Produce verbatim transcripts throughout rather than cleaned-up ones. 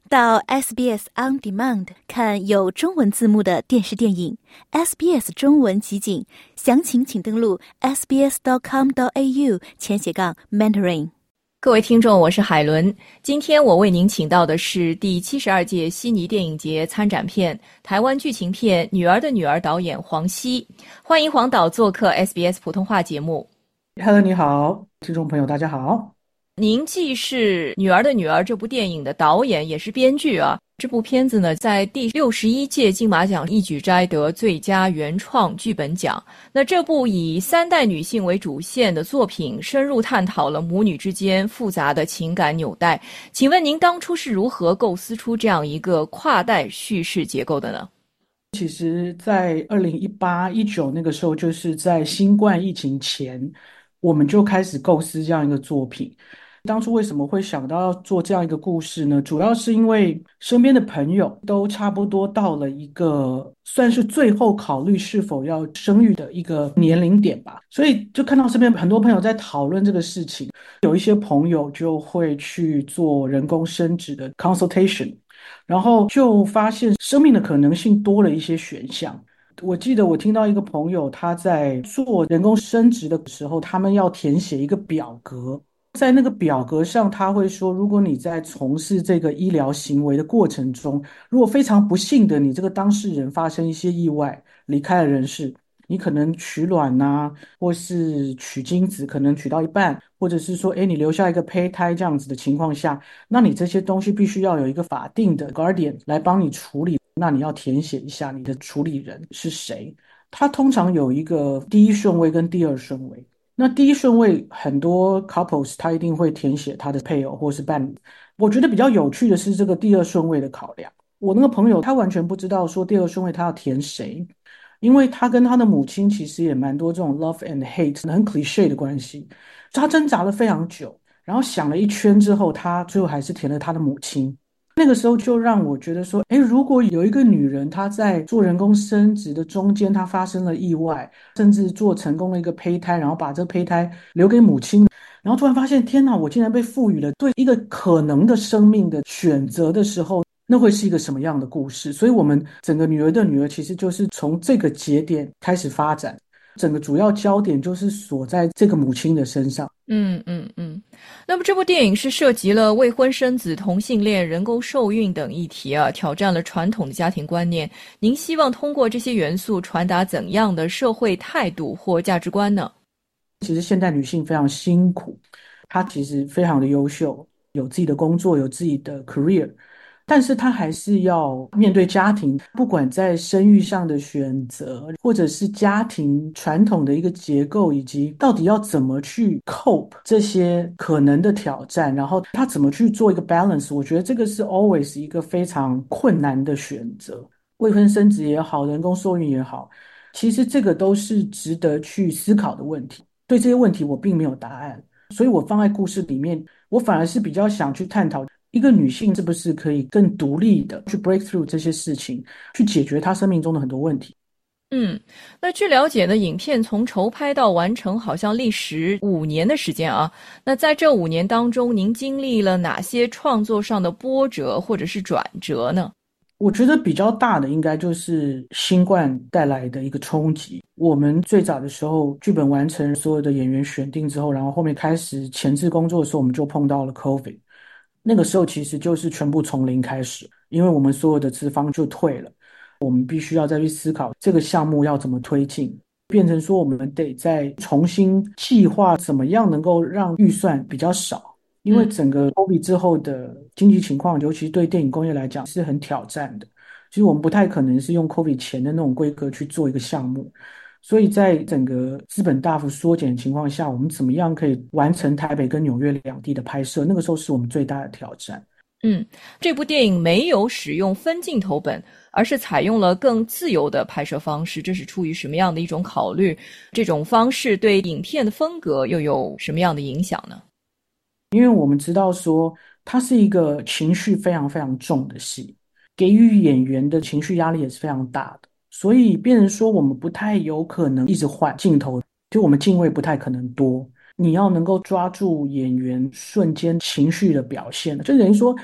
到 S B S On Demand 看有中文字幕的电视电影 S B S 中文集锦，详情请登录 s b s dot com dot a u 前斜杠 mentoring。 各位听众，我是海伦。今天我为您请到的是第七十二届悉尼电影节参展片台湾剧情片《女儿的女儿》导演黄熙，欢迎黄导做客 S B S 普通话节目。 Hello， 你好，听众朋友，大家好。 您既是《女儿的女儿》这部电影的导演，也是编剧啊。这部片子呢，在第六十一届金马奖一举摘得最佳原创剧本奖。那这部以三代女性为主线的作品，深入探讨了母女之间复杂的情感纽带。请问您当初是如何构思出这样一个跨代叙事结构的呢？ 其实在二零一八、一九那个时候，就是在新冠疫情前，我们就开始构思这样一个作品。当初为什么会想到要做这样一个故事呢？主要是因为身边的朋友都差不多到了一个算是最后考虑是否要生育的一个年龄点吧，所以就看到身边很多朋友在讨论这个事情。有一些朋友就会去做人工生殖的 consultation， 然后就发现生命的可能性多了一些选项。我记得我听到一个朋友他在做人工生殖的时候，他们要填写一个表格，在那个表格上他会说，如果你在从事这个医疗行为的过程中，如果非常不幸的你这个当事人发生一些意外离开了人世，你可能取卵啊，或是取精子可能取到一半，或者是说诶你留下一个胚胎这样子的情况下，那你这些东西必须要有一个法定的 guardian 来帮你处理，那你要填写一下你的处理人是谁。他通常有一个第一顺位跟第二顺位，那第一顺位很多 couples 他一定会填写他的配偶或是伴侣。我觉得比较有趣的是这个第二顺位的考量。我那个朋友他完全不知道说第二顺位他要填谁，因为他跟他的母亲其实也蛮多这种 love and hate 很 cliché 的关系，他挣扎了非常久，然后想了一圈之后，他最后还是填了他的母亲。那个时候就让我觉得说，诶，如果有一个女人她在做人工生殖的中间她发生了意外，甚至做成功了一个胚胎，然后把这个胚胎留给母亲，然后突然发现天哪，我竟然被赋予了对一个可能的生命的选择的时候，那会是一个什么样的故事？所以我们整个女儿的女儿其实就是从这个节点开始发展，整个主要焦点就是锁在这个母亲的身上。 嗯嗯嗯，那么这部电影是涉及了未婚生子、同性恋、人工受孕等议题啊，挑战了传统的家庭观念。您希望通过这些元素传达怎样的社会态度或价值观呢？ 其实现代女性非常辛苦，她其实非常的优秀，有自己的工作，有自己的 career，但是她还是要面对家庭，不管在生育上的选择，或者是家庭传统的一个结构，以及到底要怎么去 cope 这些可能的挑战，然后她怎么去做一个 balance， 我觉得这个是 always 一个非常困难的选择。未婚生子也好，人工受孕也好，其实这个都是值得去思考的问题。对这些问题我并没有答案，所以我放在故事里面，我反而是比较想去探讨一个女性是不是可以更独立的去 break through 这些事情，去解决她生命中的很多问题。 嗯，那据了解呢，影片从筹拍到完成好像历时五年的时间啊。那在这五年当中，您经历了哪些创作上的波折或者是转折呢？ 我觉得比较大的应该就是新冠带来的一个冲击。我们最早的时候剧本完成，所有的演员选定之后，然后后面开始前置工作的时候，我们就碰到了 COVID。那个时候其实就是全部从零开始，因为我们所有的资方就退了，我们必须要再去思考这个项目要怎么推进，变成说我们得再重新计划怎么样能够让预算比较少。因为整个 COVID 之后的经济情况，尤其对电影工业来讲是很挑战的。其实我们不太可能是用 COVID 前的那种规格去做一个项目，所以在整个资本大幅缩减的情况下，我们怎么样可以完成台北跟纽约两地的拍摄？那个时候是我们最大的挑战。 嗯，这部电影没有使用分镜头本，而是采用了更自由的拍摄方式，这是出于什么样的一种考虑？这种方式对影片的风格又有什么样的影响呢？ 因为我们知道说它是一个情绪非常非常重的戏，给予演员的情绪压力也是非常大的，所以变成说我们不太有可能一直换镜头，就我们镜位不太可能多，你要能够抓住演员瞬间情绪的表现，就等于说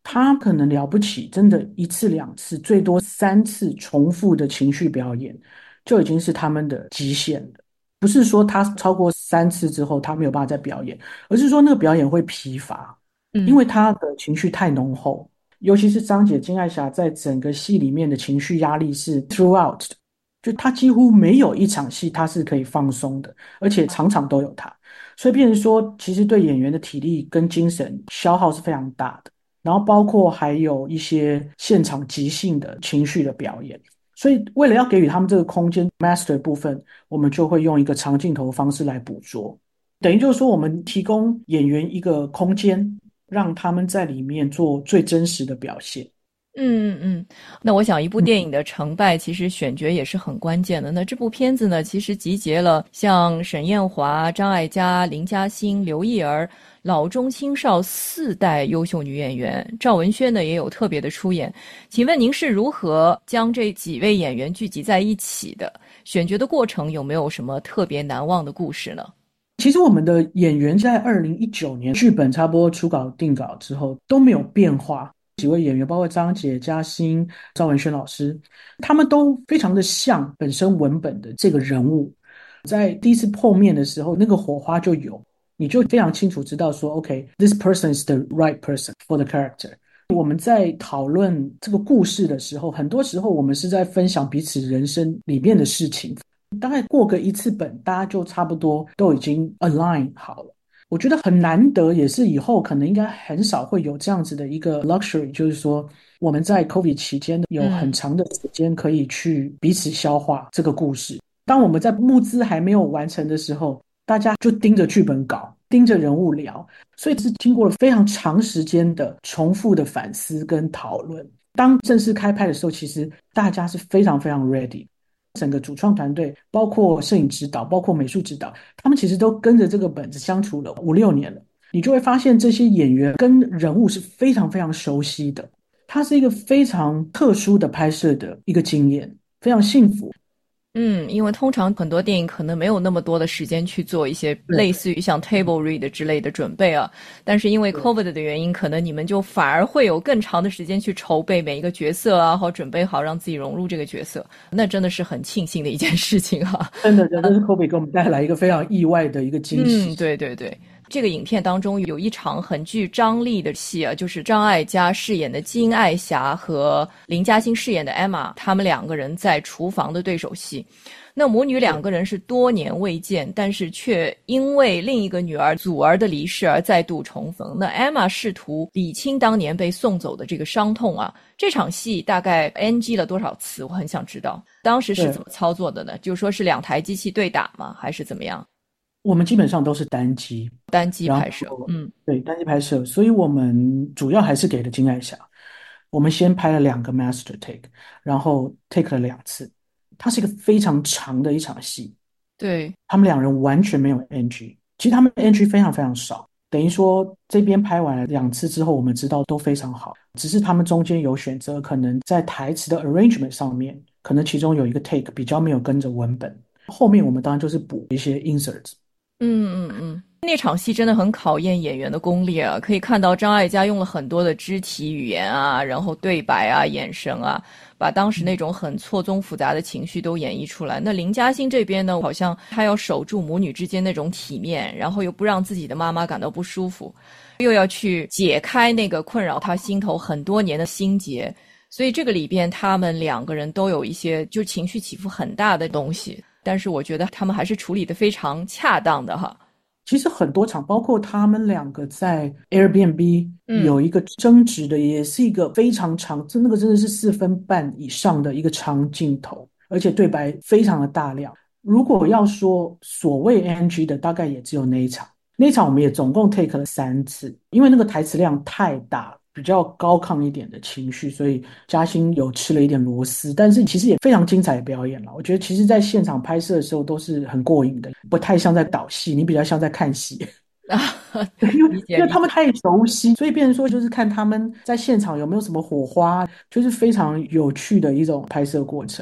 他可能了不起，真的一次两次，最多三次重复的情绪表演，就已经是他们的极限了。不是说他超过三次之后他没有办法再表演，而是说那个表演会疲乏，因嗯为他的情绪太浓厚。尤其是张姐金爱霞在整个戏里面的情绪压力是 throughout 的，就她几乎没有一场戏她是可以放松的，而且场场都有她。所以变成说，其实对演员的体力跟精神消耗是非常大的。然后包括还有一些现场即兴的情绪的表演。所以为了要给予他们这个空间 master 部分，我们就会用一个长镜头的方式来捕捉，等于就是说我们提供演员一个空间，让他们在里面做最真实的表现。 嗯嗯，那我想一部嗯电影的成败，其实选角也是很关键的。那这部片子呢，其实集结了像沈艳华、张艾嘉、林嘉欣、刘艺儿、老中青少四代优秀女演员，赵文轩呢也有特别的出演。请问您是如何将这几位演员聚集在一起的？选角的过程有没有什么特别难忘的故事呢？ 其实我们的演员在二零一九年剧本差不多初稿定稿之后都没有变化，几位演员包括张杰、嘉欣、赵文轩老师，他们都非常的像本身文本的这个人物。在第一次碰面的时候，那个火花就有，你就非常清楚知道说 OK，this person is the right person for the character。我们在讨论这个故事的时候，很多时候我们是在分享彼此人生里面的事情，大概过个一次本，大家就差不多都已经 align 好了。我觉得很难得，也是以后可能应该很少会有这样子的一个 luxury，就是说我们在 COVID 期间有很嗯长的时间可以去彼此消化这个故事。当我们在募资还没有完成的时候，大家就盯着剧本稿，盯着人物聊，所以是经过了非常长时间的重复的反思跟讨论。当正式开拍的时候，其实大家是非常非常 ready。整个主创团队，包括摄影指导，包括美术指导，他们其实都跟着这个本子相处了五六年了。你就会发现这些演员跟人物是非常非常熟悉的，它是一个非常特殊的拍摄的一个经验，非常幸福。 嗯，因为通常很多电影可能没有那么多的时间去做一些对类似于像 table read 之类的准备啊，但是因为 COVID 的原因，可能你们就反而会有更长的时间去筹备每一个角色啊，或准备好让自己融入这个角色，那真的是很庆幸的一件事情啊。 真的，真的是 Kobe 给我们带来一个非常意外的一个惊喜。 嗯，对对对。这个影片当中有一场很具张力的戏啊，就是张艾嘉饰演的金爱霞和林嘉欣饰演的 Emma， 他们两个人在厨房的对手戏。那母女两个人是多年未见，但是却因为另一个女儿祖儿的离世而再度重逢。那 Emma 试图理清当年被送走的这个伤痛啊，这场戏大概 N G 了多少次？我很想知道当时是怎么操作的呢？就说是两台机器对打吗？还是怎么样？ 我们基本上都是单机， 单机然拍摄， 后嗯， 对单机拍摄，所以我们主要还是给了金爱霞。我们先拍了两个 master take，然后 take 了两次。它是一个非常长的一场戏， 对， 他们两人完全没有 N G，其实他们 N G 非常非常少，等于说这边拍完了两次之后，我们知道都非常好，只是他们中间有选择，可能在台词的 arrangement 上面，可能其中有一个 take 比较没有跟着文本，后面我们当然就是补一些 inserts。 嗯嗯嗯，那场戏真的很考验演员的功力啊！可以看到张艾嘉用了很多的肢体语言啊，然后对白啊、眼神啊，把当时那种很错综复杂的情绪都演绎出来。那林嘉欣这边呢，好像她要守住母女之间那种体面，然后又不让自己的妈妈感到不舒服，又要去解开那个困扰她心头很多年的心结。所以这个里边，他们两个人都有一些就情绪起伏很大的东西。但是我觉得他们还是处理得非常恰当的哈。 其实很多场，包括他们两个在 Airbnb 嗯有一个争执的，也是一个非常长，这那个真的是四分半以上的一个长镜头，而且对白非常的大量。如果要说所谓 N G 的，大概也只有那一场。那一场我们也总共 take 了三次，因为那个台词量太大了，比较高亢一点的情绪，所以嘉欣有吃了一点螺丝，但是其实也非常精彩的表演了。我觉得其实在现场拍摄的时候都是很过瘾的，不太像在导戏，你比较像在看戏。 啊， 因为理解理解。 因为他们太熟悉，所以变成说就是看他们在现场有没有什么火花，就是非常有趣的一种拍摄过程。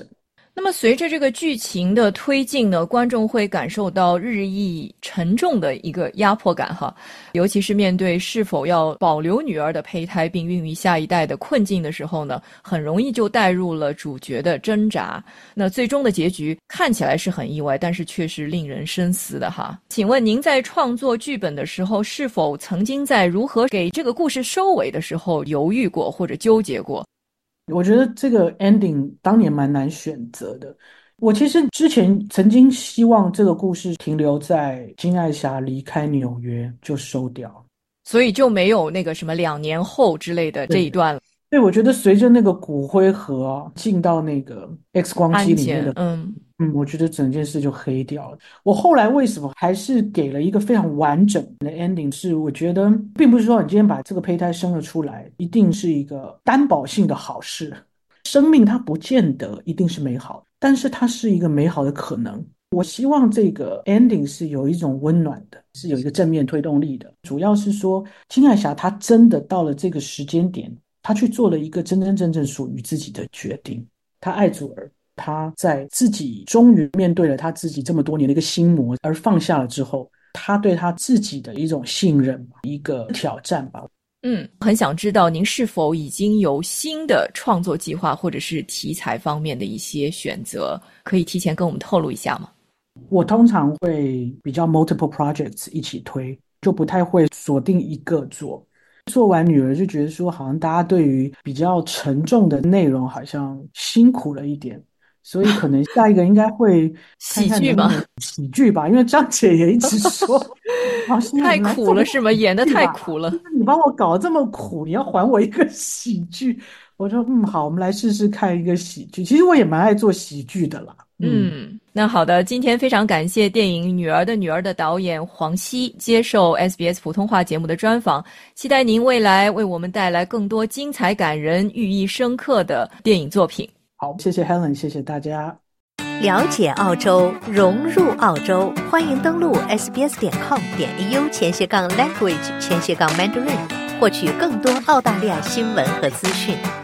那么随着这个剧情的推进呢，观众会感受到日益沉重的一个压迫感哈，尤其是面对是否要保留女儿的胚胎并孕育下一代的困境的时候呢，很容易就带入了主角的挣扎。那最终的结局看起来是很意外，但是却是令人深思的哈。请问您在创作剧本的时候，是否曾经在如何给这个故事收尾的时候犹豫过或者纠结过？ 我觉得这个 ending 当年蛮难选择的。我其实之前曾经希望这个故事停留在金爱霞离开纽约就收掉， 所以就没有那个什么两年后之类的这一段了。 对，我觉得随着那个骨灰盒啊进到那个 X 光机里面的， 嗯嗯，我觉得整件事就黑掉了。我后来为什么还是给了一个非常完整的 ending？是我觉得并不是说你今天把这个胚胎生了出来，一定是一个担保性的好事。生命它不见得一定是美好，但是它是一个美好的可能。我希望这个 ending 是有一种温暖的，是有一个正面推动力的。主要是说，金爱霞她真的到了这个时间点，她去做了一个真真正正属于自己的决定。她爱祖儿，她在自己终于面对了她自己这么多年的一个心魔，而放下了之后，她对她自己的一种信任，一个挑战吧。 嗯，很想知道您是否已经有新的创作计划，或者是题材方面的一些选择，可以提前跟我们透露一下吗？ 我通常会比较 multiple projects 一起推，就不太会锁定一个做。做完女儿就觉得说，好像大家对于比较沉重的内容好像辛苦了一点，所以可能下一个应该会看看能不能喜剧吧，因为张姐也一直说好太苦了是吗？演得太苦了， 你帮我搞这么苦，你要还我一个喜剧。我说嗯好，我们来试试看一个喜剧。其实我也蛮爱做喜剧的啦。 嗯, 嗯那好的，今天非常感谢电影《女儿的女儿》的导演黄熙接受 S B S 普通话节目的专访，期待您未来为我们带来更多精彩感人、寓意深刻的电影作品。 好，谢谢 Helen， 谢谢大家。 了解澳洲，融入澳洲，欢迎登录 s b s 点 com 点 a u 前斜杠 language 前斜杠 mandarin， 获取更多澳大利亚新闻和资讯。